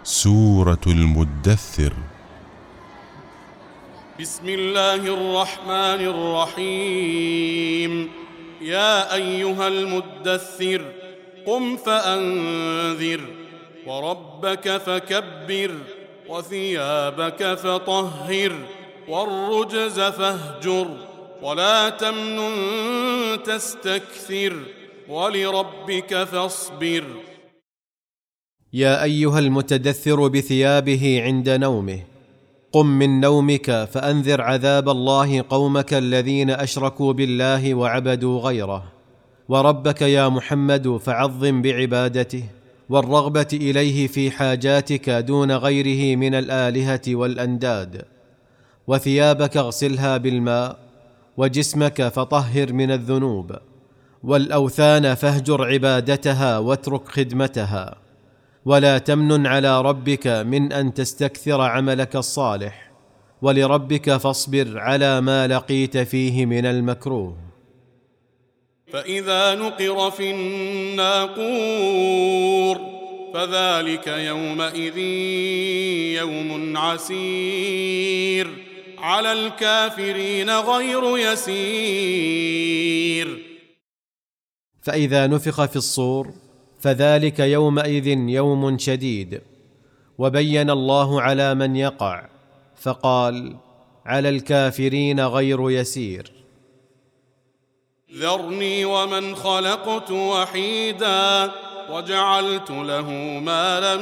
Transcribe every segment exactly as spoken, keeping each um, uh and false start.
سورة المدثر. بسم الله الرحمن الرحيم. يا أيها المدثر قم فأنذر وربك فكبر وثيابك فطهر والرجز فاهجر ولا تمنن تستكثر ولربك فاصبر. يا أيها المتدثر بثيابه عند نومه، قم من نومك فأنذر عذاب الله قومك الذين أشركوا بالله وعبدوا غيره، وربك يا محمد فعظم بعبادته والرغبة إليه في حاجاتك دون غيره من الآلهة والأنداد، وثيابك اغسلها بالماء، وجسمك فطهر من الذنوب، والأوثان فاهجر عبادتها واترك خدمتها، ولا تمنن على ربك من أن تستكثر عملك الصالح، ولربك فاصبر على ما لقيت فيه من المكروه. فإذا نقر في الناقور فذلك يومئذ يوم عسير على الكافرين غير يسير. فإذا نفخ في الصور فذلك يومئذ يوم شديد، وبين الله على من يقع فقال: على الكافرين غير يسير. ذرني ومن خلقت وحيدا وجعلت له مالا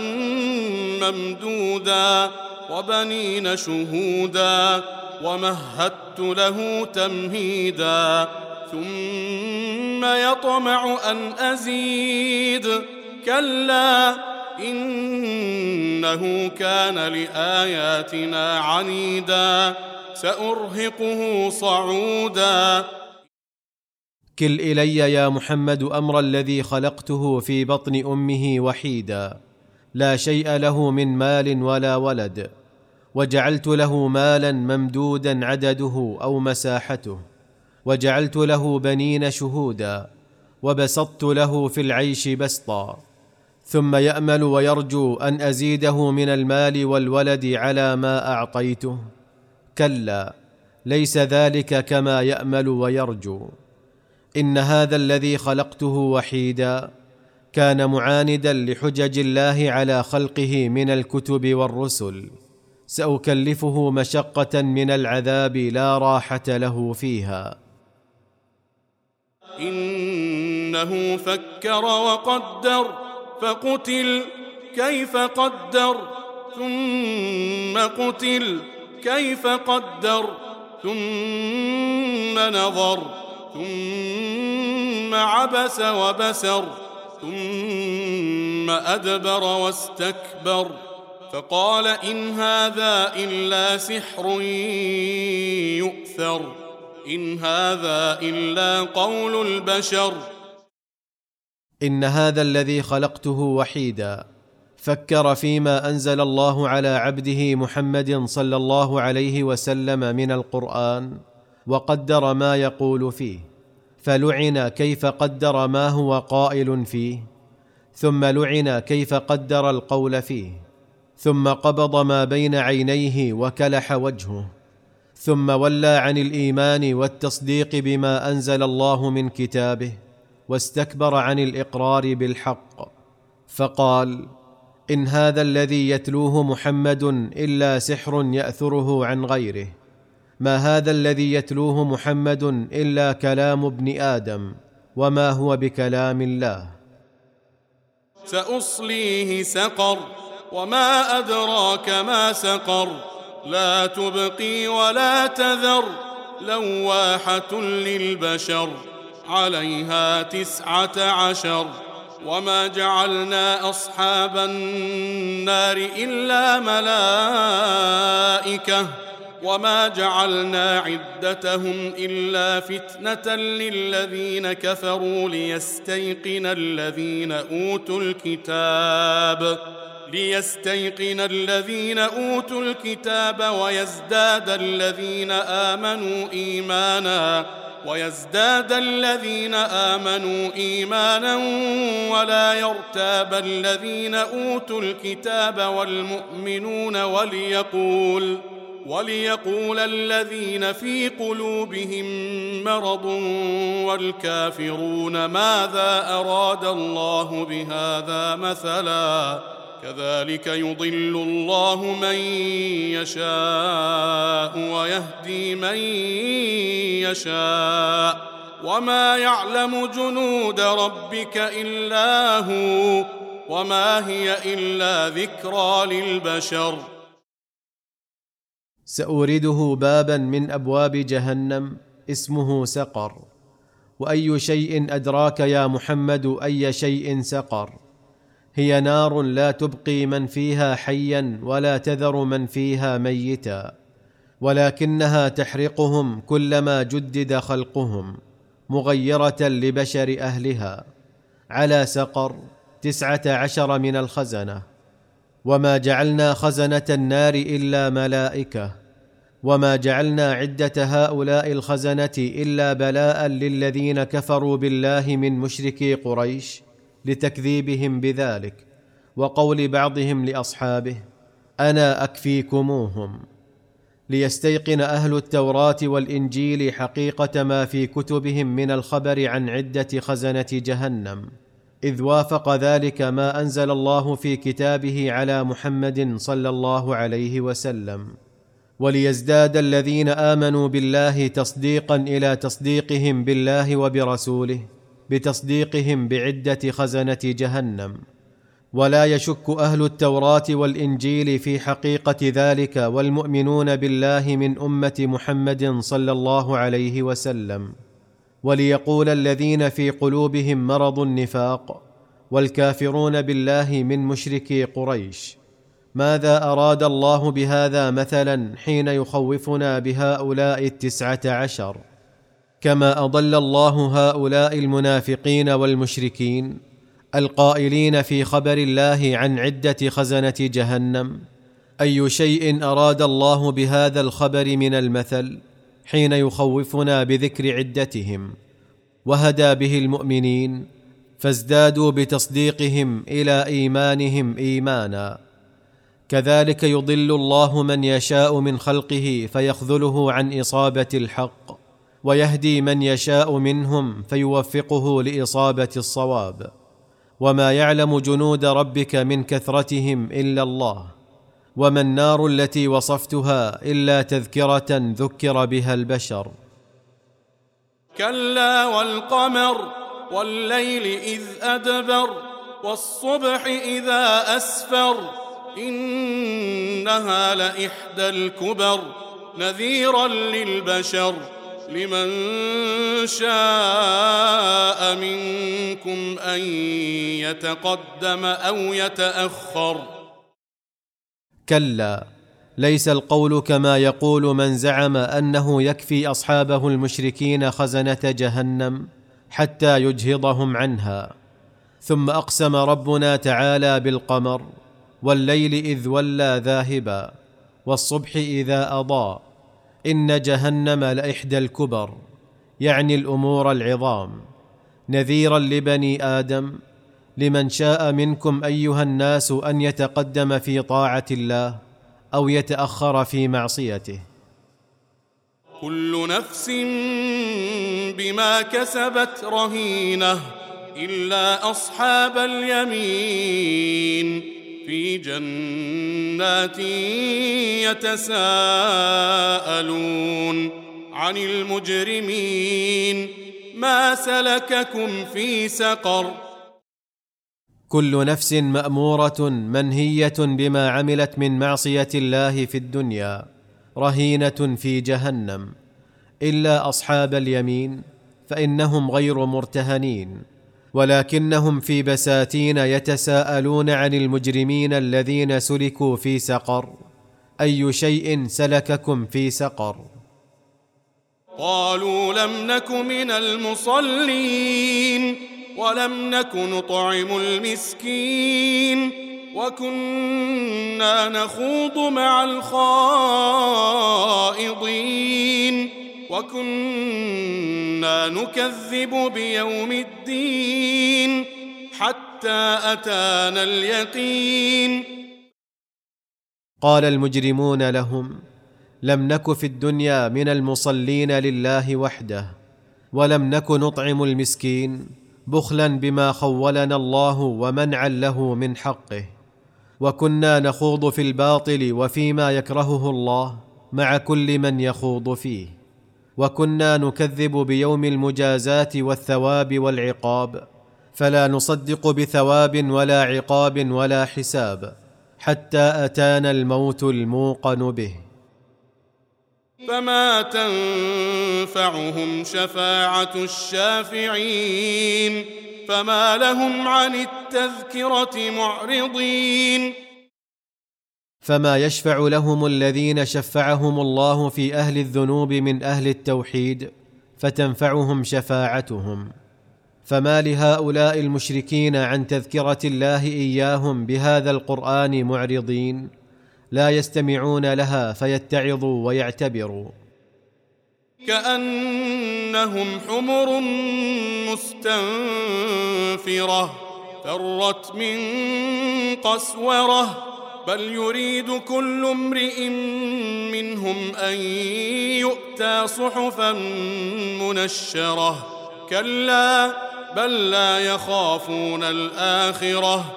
ممدودا وبنين شهودا ومهدت له تمهيدا ثم يطمع أن أزيد كلا إنه كان لآياتنا عنيدا سأرهقه صعودا. كل إلي يا محمد أمر الذي خلقته في بطن أمه وحيدا، لا شيء له من مال ولا ولد، وجعلت له مالا ممدودا عدده أو مساحته، وجعلت له بنين شهودا، وبسطت له في العيش بسطا، ثم يأمل ويرجو أن أزيده من المال والولد على ما أعطيته. كلا، ليس ذلك كما يأمل ويرجو. إن هذا الذي خلقته وحيدا كان معاندا لحجج الله على خلقه من الكتب والرسل، سأكلفه مشقة من العذاب لا راحة له فيها. إنه فكر وقدر فقتل كيف قدر ثم قتل كيف قدر ثم نظر ثم عبس وبسر ثم أدبر واستكبر فقال إن هذا إلا سحر يؤثر إن هذا إلا قول البشر. إن هذا الذي خلقته وحيدا فكر فيما أنزل الله على عبده محمد صلى الله عليه وسلم من القرآن، وقدر ما يقول فيه، فلعن كيف قدر ما هو قائل فيه، ثم لعن كيف قدر القول فيه، ثم قبض ما بين عينيه وكلح وجهه، ثم ولى عن الإيمان والتصديق بما أنزل الله من كتابه، واستكبر عن الإقرار بالحق، فقال: إن هذا الذي يتلوه محمد إلا سحر يأثره عن غيره، ما هذا الذي يتلوه محمد إلا كلام ابن آدم، وما هو بكلام الله. سأصليه سقر وما أدراك ما سقر لا تبقي ولا تذر لواحة للبشر عليها تسعة عشر. وما جعلنا أصحاب النار إلا ملائكة وما جعلنا عدتهم إلا فتنة للذين كفروا ليستيقن الذين أوتوا الكتاب ليستيقن الذين أوتوا الكتاب ويزداد الذين آمنوا إيمانا ويزداد الذين آمنوا إيمانا ولا يرتاب الذين أوتوا الكتاب والمؤمنون وليقول وليقول الذين في قلوبهم مرض والكافرون ماذا أراد الله بهذا مثلا كذلك يضل الله من يشاء ويهدي من يشاء وما يعلم جنود ربك إلا هو وما هي إلا ذكرى للبشر. سأورده بابا من أبواب جهنم اسمه سقر. وأي شيء أدراك يا محمد أي شيء سقر؟ هي نار لا تبقي من فيها حيا ولا تذر من فيها ميتا، ولكنها تحرقهم كلما جدد خلقهم، مغيرة لبشر أهلها. على سقر تسعة عشر من الخزنة. وما جعلنا خزنة النار إلا ملائكة، وما جعلنا عدة هؤلاء الخزنة إلا بلاء للذين كفروا بالله من مشركي قريش لتكذيبهم بذلك، وقول بعضهم لأصحابه أنا أكفيكموهم، ليستيقن أهل التوراة والإنجيل حقيقة ما في كتبهم من الخبر عن عدة خزنة جهنم، إذ وافق ذلك ما أنزل الله في كتابه على محمد صلى الله عليه وسلم. وليزداد الذين آمنوا بالله تصديقا إلى تصديقهم بالله وبرسوله بتصديقهم بعدة خزنة جهنم. ولا يشك أهل التوراة والإنجيل في حقيقة ذلك والمؤمنون بالله من أمة محمد صلى الله عليه وسلم. وليقول الذين في قلوبهم مرض النفاق والكافرون بالله من مشركي قريش ماذا أراد الله بهذا مثلا حين يخوفنا بهؤلاء التسعة عشر، كما أضل الله هؤلاء المنافقين والمشركين القائلين في خبر الله عن عدة خزنة جهنم. أي شيء أراد الله بهذا الخبر من المثل حين يخوفنا بذكر عدتهم، وهدى به المؤمنين فازدادوا بتصديقهم إلى إيمانهم إيمانا. كذلك يضل الله من يشاء من خلقه فيخذله عن إصابة الحق، ويهدي من يشاء منهم فيوفقه لإصابة الصواب. وما يعلم جنود ربك من كثرتهم إلا الله. وما النار التي وصفتها إلا تذكرة ذكر بها البشر. كلا والقمر والليل إذ أدبر والصبح إذا أسفر إنها لإحدى الكبر نذيرا للبشر لمن شاء منكم أن يتقدم أو يتأخر. كلا، ليس القول كما يقول من زعم أنه يكفي أصحابه المشركين خزنة جهنم حتى يجهضهم عنها. ثم أقسم ربنا تعالى بالقمر والليل إذ ولى ذاهبا والصبح إذا أضاء إن جهنم لإحدى الكبر، يعني الأمور العظام، نذيرا لبني آدم لمن شاء منكم أيها الناس أن يتقدم في طاعة الله أو يتأخر في معصيته. كل نفس بما كسبت رهينة إلا أصحاب اليمين في جنات يتساءلون عن المجرمين ما سلككم في سقر. كل نفس مأمورة منهية بما عملت من معصية الله في الدنيا رهينة في جهنم إلا أصحاب اليمين فإنهم غير مرتهنين، ولكنهم في بساتين يتساءلون عن المجرمين الذين سلكوا في سقر. أي شيء سلككم في سقر؟ قالوا لم نك من المصلين ولم نك نطعم المسكين وكنا نخوض مع الخائضين وكنا نكذب بيوم الدين حتى أتانا اليقين. قال المجرمون لهم: لم نك في الدنيا من المصلين لله وحده، ولم نك نطعم المسكين، بخلا بما خولنا الله ومنعا له من حقه، وكنا نخوض في الباطل وفيما يكرهه الله مع كل من يخوض فيه، وكنا نكذب بيوم المجازاة والثواب والعقاب، فلا نصدق بثواب ولا عقاب ولا حساب حتى أتانا الموت الموقن به. فما تنفعهم شفاعة الشافعين، فما لهم عن التذكرة معرضين. فما يشفع لهم الذين شفعهم الله في أهل الذنوب من أهل التوحيد فتنفعهم شفاعتهم، فما لهؤلاء المشركين عن تذكرة الله إياهم بهذا القرآن معرضين، لا يستمعون لها فيتعظوا ويعتبروا. كأنهم حمر مستنفرة فرت من قسورة، بل يريد كل امرئ منهم أن يؤتى صحفا منشرة، كلا بل لا يخافون الآخرة.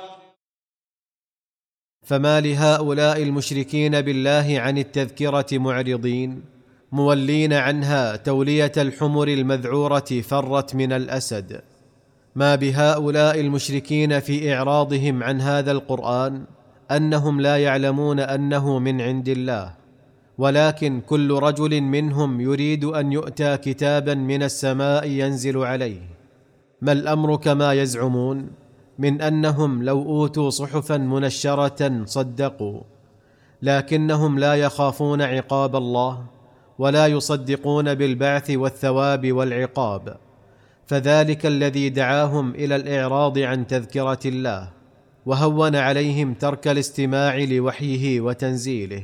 فما لهؤلاء المشركين بالله عن التذكرة معرضين، مولين عنها تولية الحمر المذعورة فرت من الأسد. ما بهؤلاء المشركين في إعراضهم عن هذا القرآن أنهم لا يعلمون أنه من عند الله، ولكن كل رجل منهم يريد أن يؤتى كتابا من السماء ينزل عليه. ما الأمر كما يزعمون من أنهم لو أوتوا صحفا منشرة صدقوا، لكنهم لا يخافون عقاب الله ولا يصدقون بالبعث والثواب والعقاب، فذلك الذي دعاهم إلى الإعراض عن تذكرة الله، وهون عليهم ترك الاستماع لوحيه وتنزيله.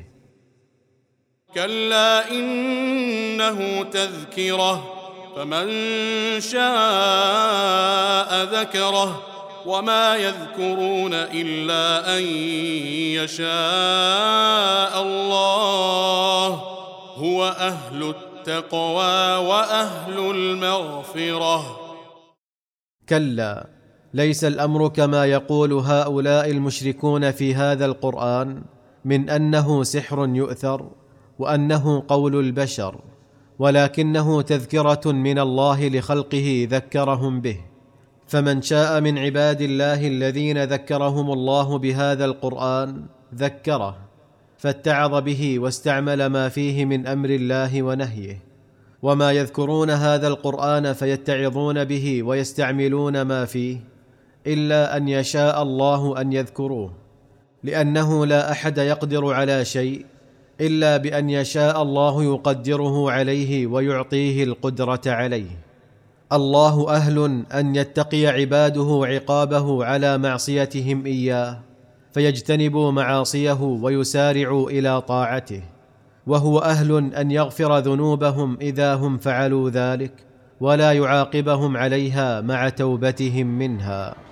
كلا إنه تذكرة فمن شاء ذكره، وما يذكرون إلا أن يشاء الله، هو أهل التقوى وأهل المغفرة. كلا، ليس الأمر كما يقول هؤلاء المشركون في هذا القرآن من أنه سحر يؤثر وأنه قول البشر، ولكنه تذكرة من الله لخلقه ذكرهم به. فمن شاء من عباد الله الذين ذكرهم الله بهذا القرآن ذكره، فاتعظ به واستعمل ما فيه من أمر الله ونهيه. وما يذكرون هذا القرآن فيتعظون به ويستعملون ما فيه إلا أن يشاء الله أن يذكروه، لأنه لا أحد يقدر على شيء إلا بأن يشاء الله يقدره عليه ويعطيه القدرة عليه. الله أهل أن يتقي عباده عقابه على معصيتهم إياه، فيجتنبوا معاصيه ويسارعوا إلى طاعته، وهو أهل أن يغفر ذنوبهم إذا هم فعلوا ذلك ولا يعاقبهم عليها مع توبتهم منها.